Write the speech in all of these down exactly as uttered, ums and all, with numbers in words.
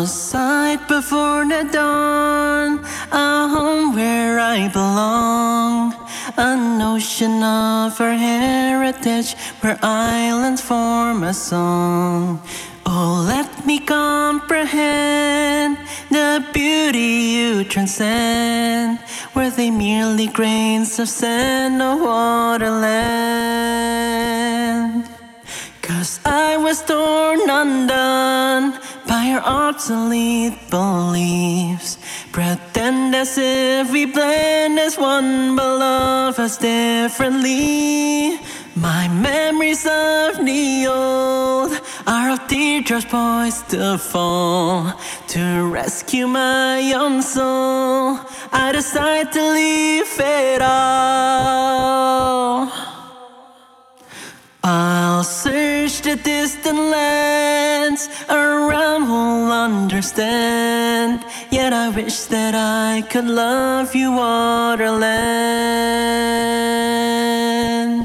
Outside before the dawn, a home where I belong, an ocean of our heritage where islands form a song. Oh, let me comprehend the beauty you transcend. Were they merely grains of sand or waterland? Cause I was torn undone by your obsolete beliefs. Pretend as if we blend as one, but love us differently. My memories of the old are of teardrops poised to fall. To rescue my own soul, I decide to leave it all. I'll search the distant lands around who'll understand. Yet I wish that I could love you, waterland.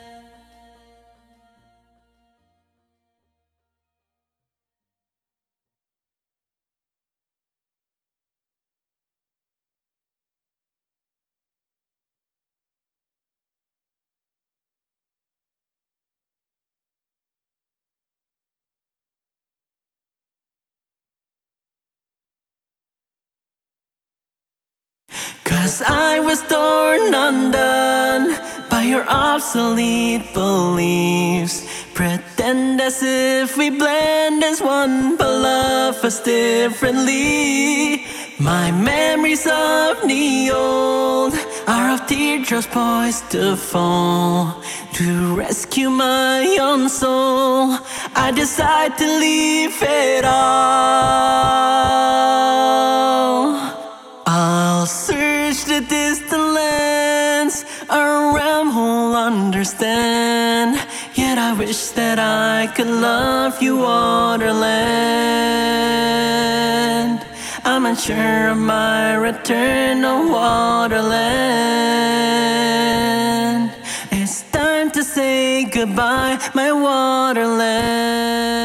Cause I was torn undone by your obsolete beliefs. Pretend as if we blend as one, but love us differently. My memories of the old are of teardrops poised to fall. To rescue my own soul, I decide to leave it all. I'll search the distant lands around who'll understand. Yet I wish that I could love you, waterland. I'm unsure of my return, oh waterland. It's time to say goodbye, my waterland.